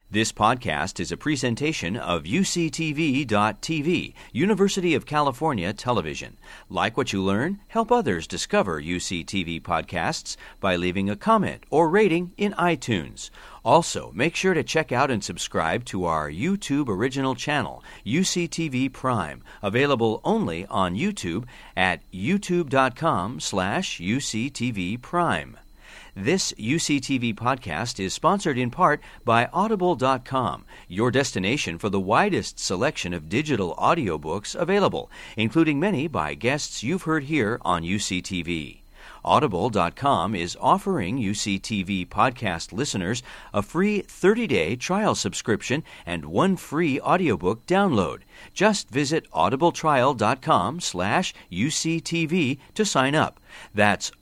This podcast is a presentation of UCTV.tv, University of California Television. Like what you learn? Help others discover UCTV podcasts by leaving a comment or rating in iTunes. Also, make sure to check out and subscribe to our YouTube original channel, UCTV Prime, available only on YouTube at youtube.com/UCTV Prime. This UCTV podcast is sponsored in part by Audible.com, your destination for the widest selection of digital audiobooks available, including many by guests you've heard here on UCTV. Audible.com is offering UCTV podcast listeners a free 30-day trial subscription and one free audiobook download. Just visit audibletrial.com/UCTV to sign up. That's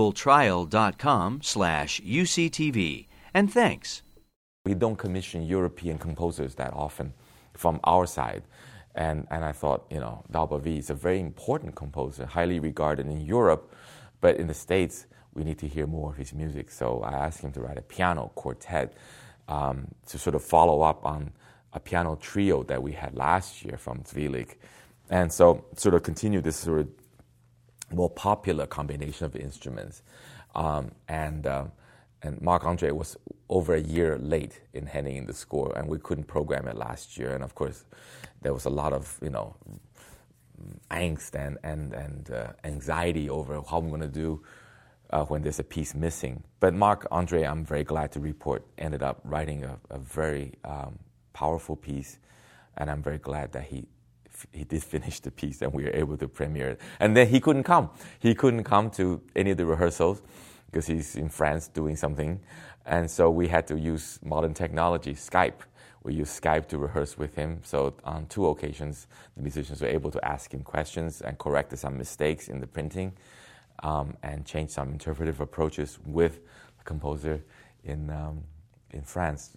audibletrial.com/UCTV. And thanks. We don't commission European composers that often from our side. And I thought, Dalbavi is a very important composer, highly regarded in Europe. But in the States, we need to hear more of his music. So I asked him to write a piano quartet to sort of follow up on a piano trio that we had last year from Zwilich. And so sort of continue this sort of more popular combination of instruments. And Marc-Andre was over a year late in handing in the score, and we couldn't program it last year. And of course, there was a lot of, angst and anxiety over how I'm going to do when there's a piece missing. But Marc-Andre, I'm very glad to report, ended up writing a very powerful piece, and I'm very glad that he did finish the piece and we were able to premiere it. And then he couldn't come. He couldn't come to any of the rehearsals because he's in France doing something. And so we had to use modern technology, Skype. We used Skype to rehearse with him. So on 2 occasions, the musicians were able to ask him questions and correct some mistakes in the printing and change some interpretive approaches with the composer in France.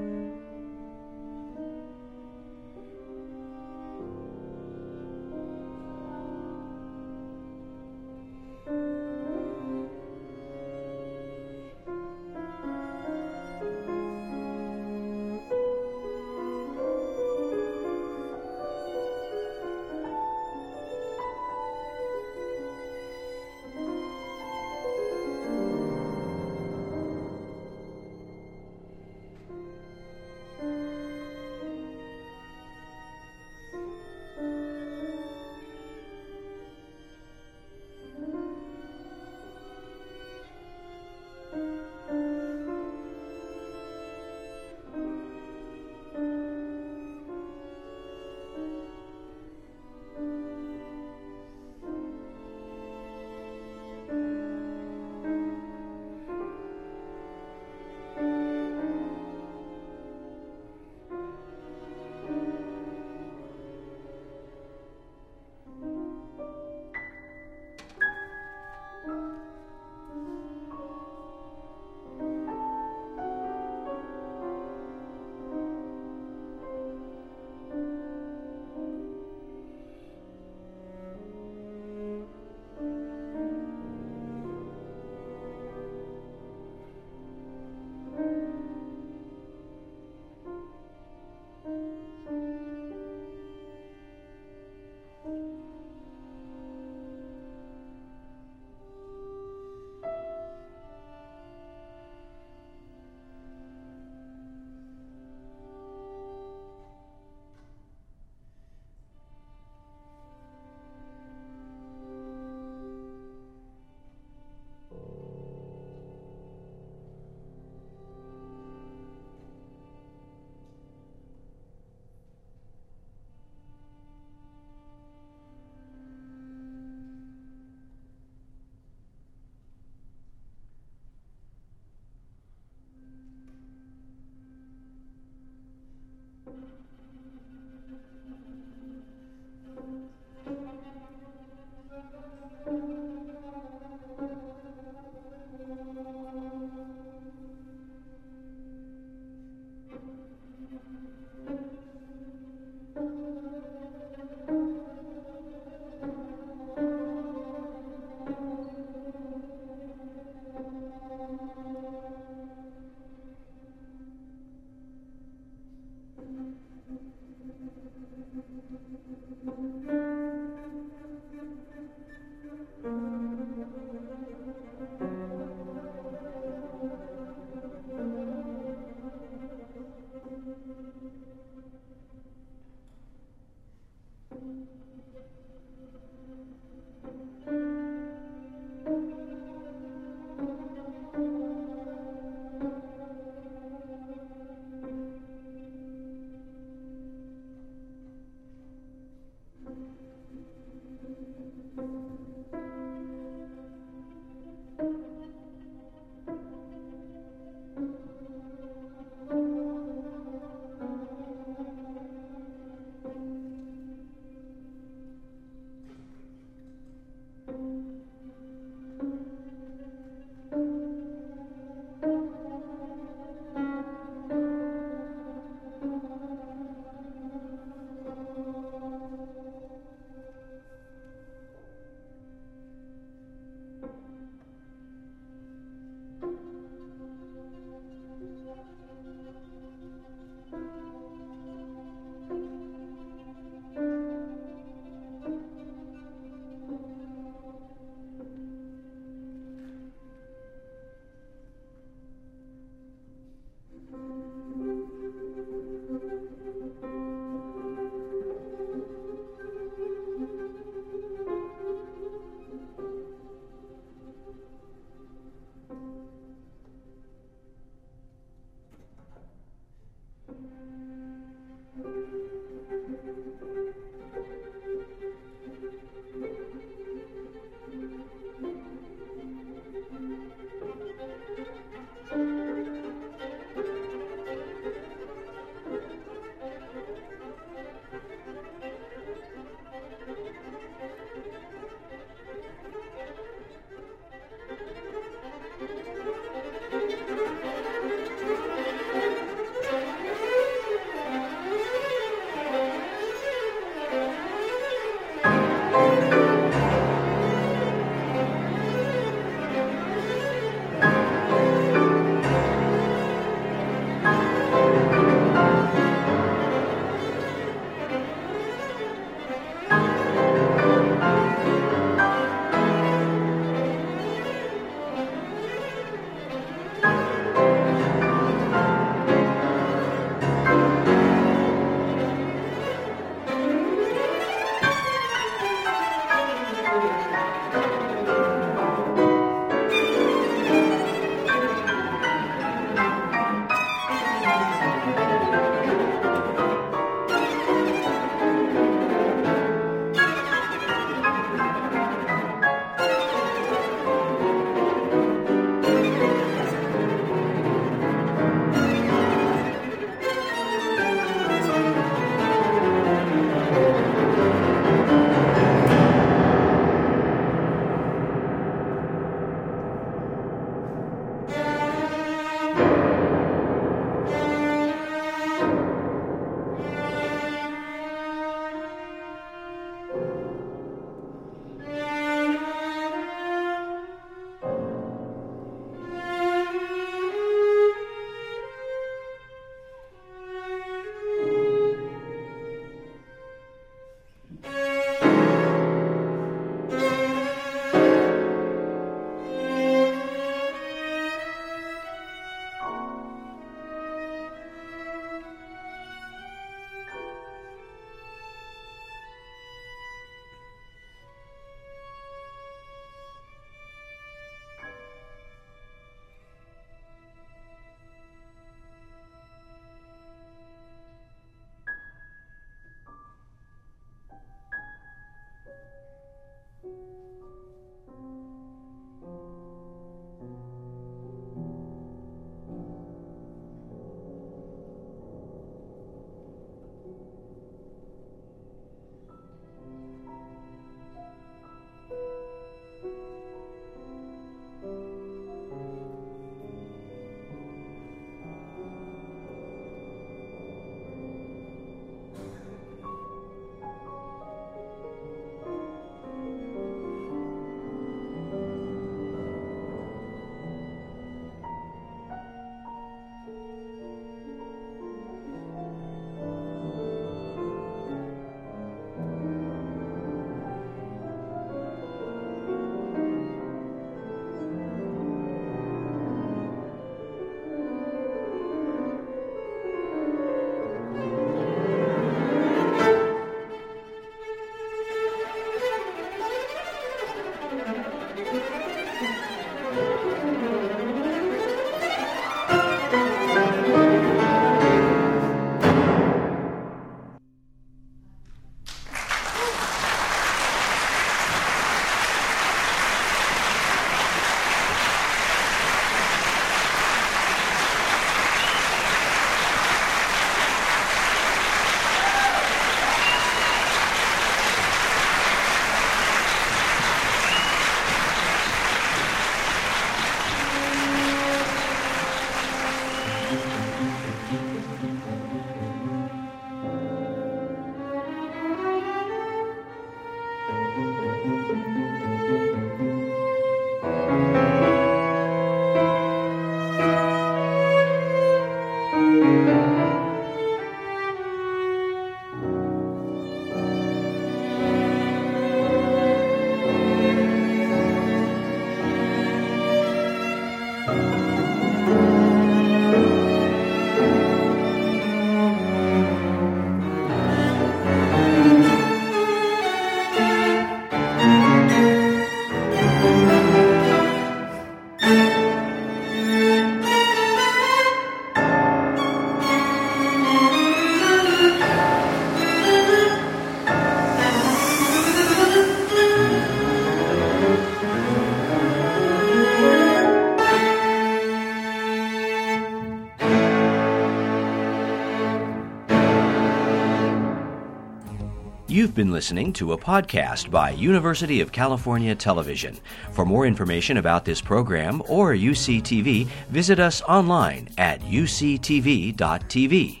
You've been listening to a podcast by University of California Television. For more information about this program or UCTV, visit us online at uctv.tv.